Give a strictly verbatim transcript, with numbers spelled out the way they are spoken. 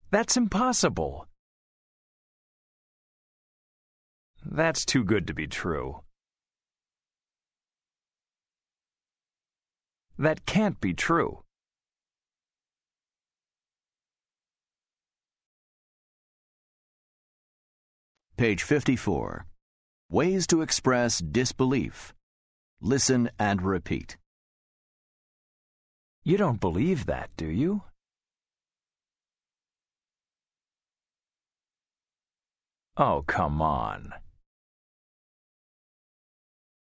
That's impossible. That's too good to be true. That can't be true. Page fifty-four. Ways to express disbelief. Listen and repeat. You don't believe that, do you? Oh, come on.